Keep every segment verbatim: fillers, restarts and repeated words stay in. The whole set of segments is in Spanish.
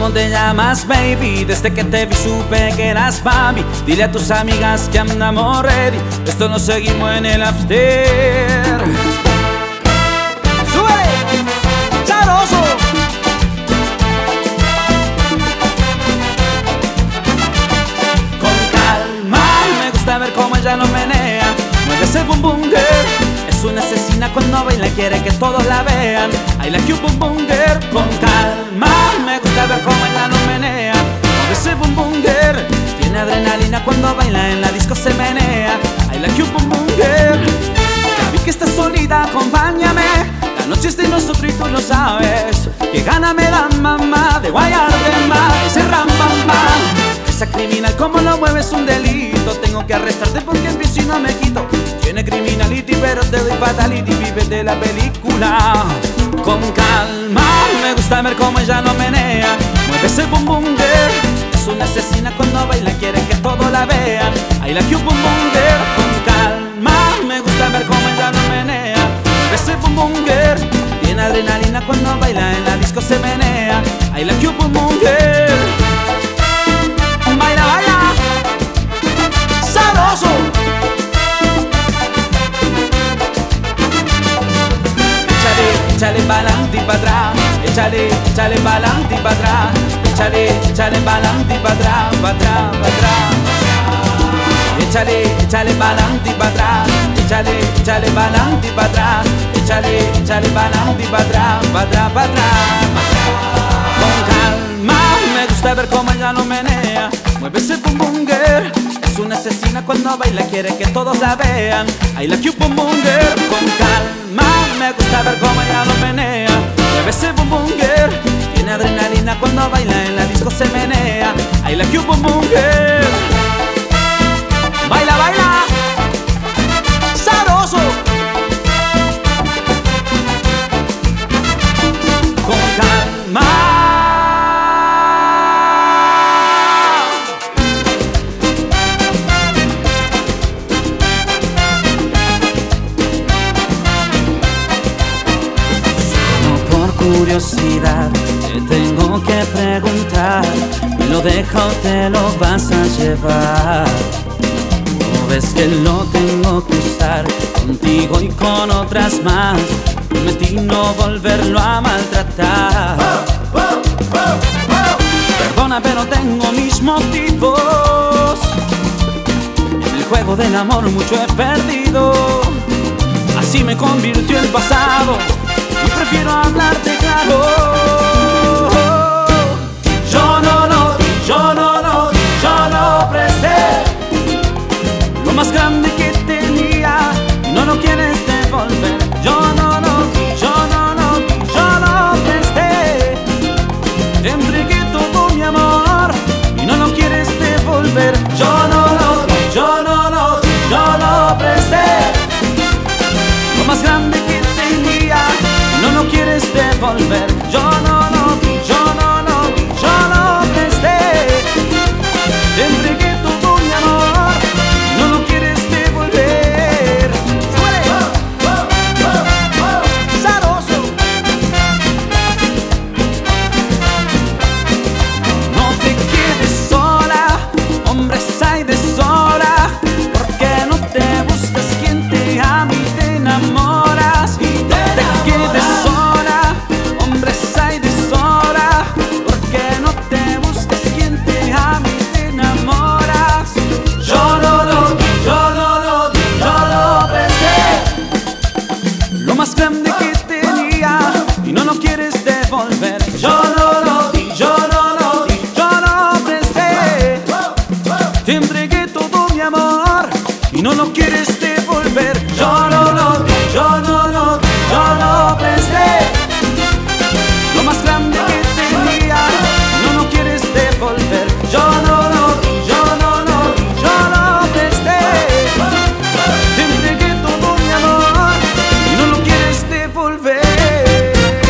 ¿Cómo te llamas, baby? Desde que te vi supe que eras mami. Dile a tus amigas que andamos ready. Esto lo seguimos en el after. ¡Súbele! ¡Sabroso! Con calma, me gusta ver cómo ella lo menea. Mueve ese boom boom girl. Es una asesina cuando baila y quiere que todos la vean. I like you boom boom girl. Con calma, me gusta ver cómo ella lo menea. Mueve ese boom boom girl. Tiene adrenalina cuando baila, en la disco se menea. I like you boom boom girl. Ya vi que estás solita, acompáñame. La noche es de nosotros y tú lo sabes. Que gana me da mamá de guayarte más. Ese ram bam bam. Esa criminal como lo mueve es un delito. Tengo que arrestarte porque en bici no me quito. Tiene criminality pero te doy fatality. Vive de la película. Con calma, me gusta ver cómo ella lo menea. Mueve ese boom boom girl. Es una asesina cuando baila, quiere que todos la vean. I like you boom boom girl. Con calma, me gusta ver cómo ella lo menea. Mueve ese boom boom girl. Tiene adrenalina cuando baila, en la disco se menea. I like you boom boom girl. Baila, baila, sabroso. Échale, échale pa'lante y pa' atrás. Échale, échale pa'lante y pa' atrás. Échale, échale pa'lante y pa' atrás, pa' atrás, pa' atrás. Échale, échale pa'lante y pa' atrás. Échale, échale pa'lante y pa' atrás. Échale, échale pa'lante y pa' atrás, pa' atrás, pa' atrás. Con calma, me gusta ver cómo ella lo menea. Mueve ese boom boom girl. Es una asesina cuando baila, quiere que todos la vean. I like you boom boom girl. Con calma, me gusta ver cómo ella lo menea. Mueve ese boom boom girl. Tiene adrenalina cuando baila, en la disco se menea. I like you boom boom girl. Baila, baila, sabroso. Con calma. Curiosidad, te tengo que preguntar. ¿Me lo deja o te lo vas a llevar? ¿No ves que lo tengo que usar contigo y con otras más? Prometí no volverlo a maltratar. Oh, oh, oh, oh. Perdona, pero tengo mis motivos. En el juego del amor mucho he perdido. Así me convirtió el pasado y prefiero hablarte claro. Yo no lo di, yo no lo di, yo lo presté. Lo más grande que tenía y no lo quieres devolver. Yo no lo di, yo no lo di, yo lo presté. Te entregué todo mi amor y no lo quieres devolver. Yo no lo di, yo no lo di, yo lo presté. Lo más grande que tenía, no lo quieres devolver. Yo no lo di, yo no lo di, yo lo presté. Te entregué todo mi amor, no lo quieres devolver. ¡Suele! Oh, oh, oh, oh. ¡Sabroso! No te quedes sola, hombres hay de sobra. ¿Por qué no te buscas quien te ame y te enamoras? Y no te quedes sola, hombres hay de sobra. ¿Por qué no te buscas quien te ame y te enamoras? Yo no lo di, yo no lo di, yo lo presté. Lo más grande que tenía y no lo quieres devolver. Yo no lo di, yo no lo di, yo lo presté. Te entregué todo mi amor y no lo quieres devolver. Yo no lo di, yo no lo di, yo lo presté. Lo más grande que tenía, no lo quieres devolver. Yo no lo di, yo no lo di, yo lo presté. Te entregué todo mi amor y no lo quieres devolver.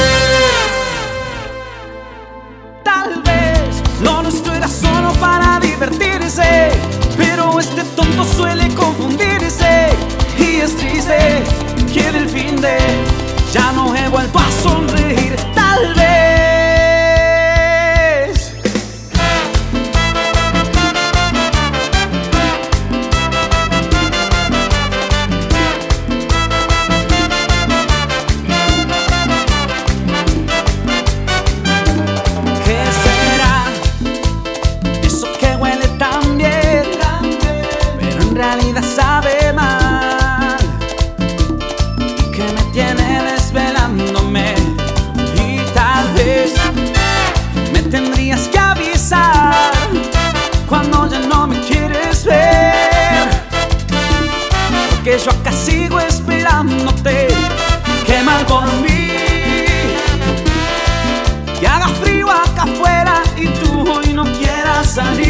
Tal vez lo nuestro era solo para divertirse, pero este tonto suele confundirse. Y es triste que del fin de ya no he vuelto a sonreír. Tal vez yo acá sigo esperándote. Qué mal por mí que haga frío acá afuera y tú hoy no quieras salir.